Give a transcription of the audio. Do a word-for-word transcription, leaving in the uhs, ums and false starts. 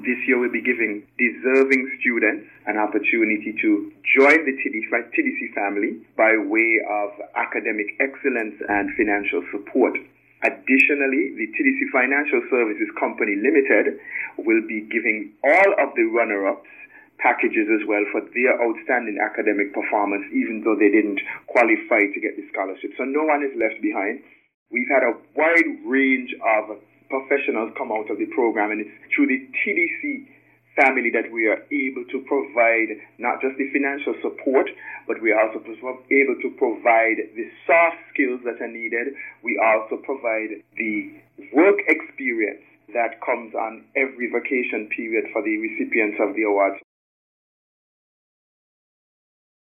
This year we'll be giving deserving students an opportunity to join the T D C family by way of academic excellence and financial support. Additionally, the T D C Financial Services Company Limited will be giving all of the runner-ups packages as well for their outstanding academic performance, even though they didn't qualify to get the scholarship. So no one is left behind. We've had a wide range of professionals come out of the program, and it's through the T D C family that we are able to provide not just the financial support, but we are also able to provide the soft skills that are needed. We also provide the work experience that comes on every vacation period for the recipients of the awards.